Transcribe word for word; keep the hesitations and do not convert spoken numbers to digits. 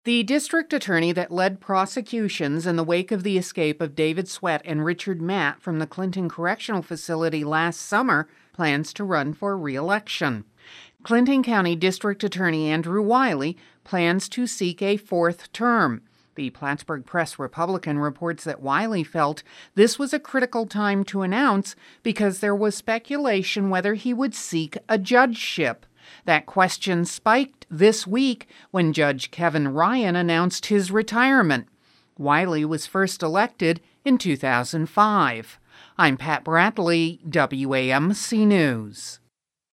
The district attorney that led prosecutions in the wake of the escape of David Sweat and Richard Matt from the Clinton Correctional Facility last summer plans to run for re-election. Clinton County District Attorney Andrew Wiley plans to seek a fourth term. The Plattsburgh Press-Republican reports that Wiley felt this was a critical time to announce because there was speculation whether he would seek a judgeship. That question spiked this week when Judge Kevin Ryan announced his retirement. Wiley was first elected in two thousand five. I'm Pat Bradley, W A M C News.